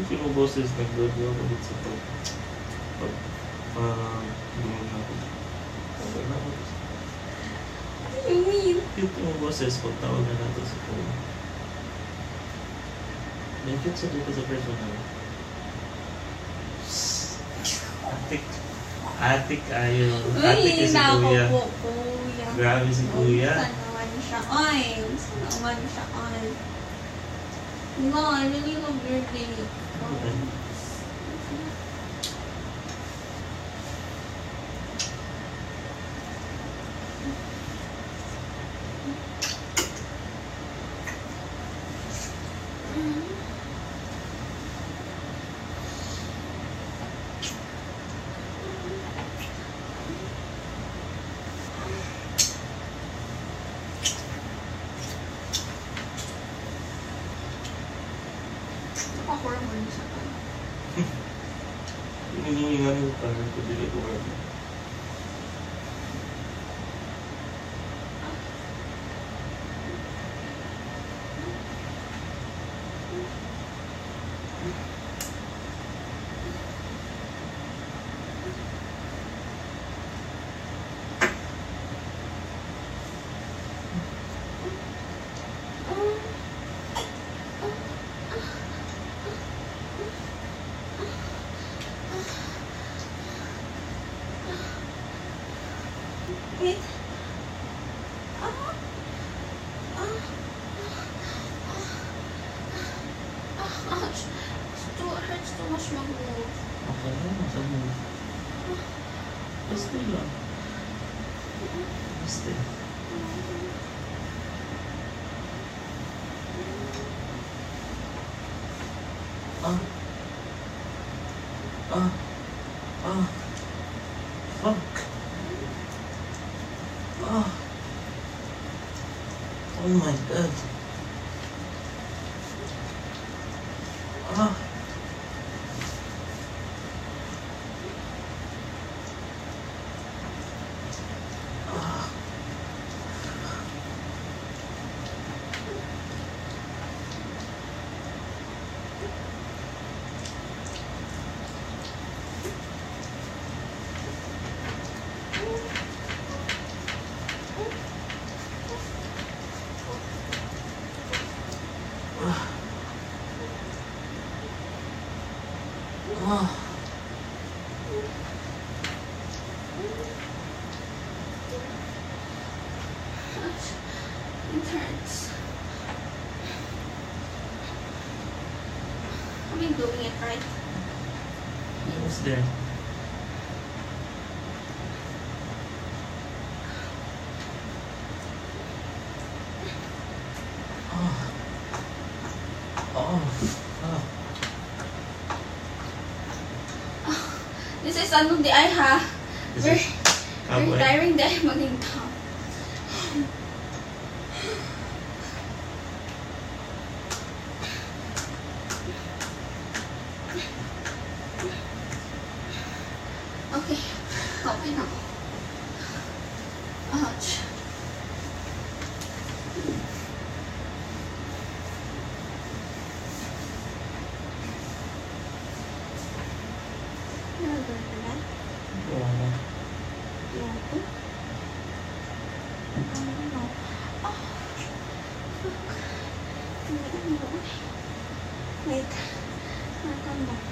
yung boses nag-dodo ako dito sa pag gumag na ako. Okay na ako. Cute yung boses pag tawag na natin sa phone. May cute sa dito sa personal. Atik ayaw. Atik kasi kuya. Grabe si kuya. Gusto naman siya. Ay, gusto naman siya. Ay. No, I really love your day. Hinihingan yung parang ko dili ko rin. Wait. Ouch. It hurts too much mag-move. Okay, nasa mo. Basta lang. Basta. Fuck. Oh my god. It hurts. I've been doing it right. What's there? This is ano di ay ha. This is Very tiring di ay maging tao. Okay. Okay na. Ouch. Wait. Come on.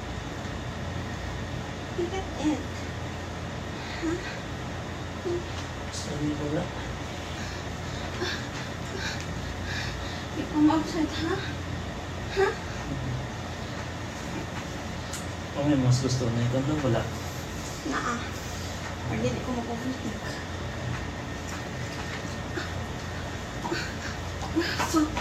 Look at it. Huh? Sorry wala. You come outside, huh? Huh? Kung may mas gusto na ikaw lang wala. Naa. Pwede di ko makubutik. Fuck.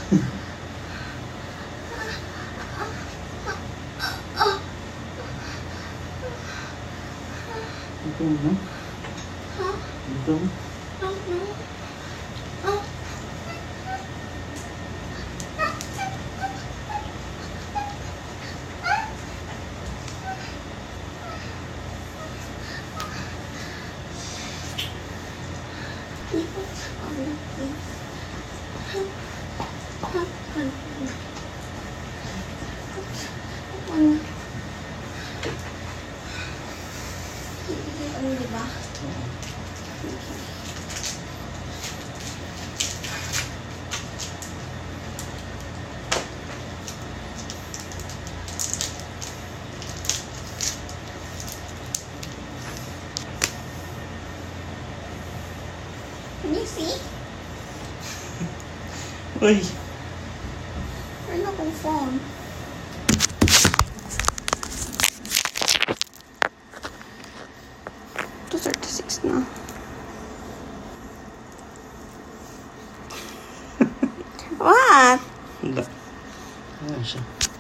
Ito mo? Huh? Ito mo? Don't know. Oh. Ano, diba? Can you see? Uy! Meron akong phone. Ito 36 na. What? Wala. Ayan siya.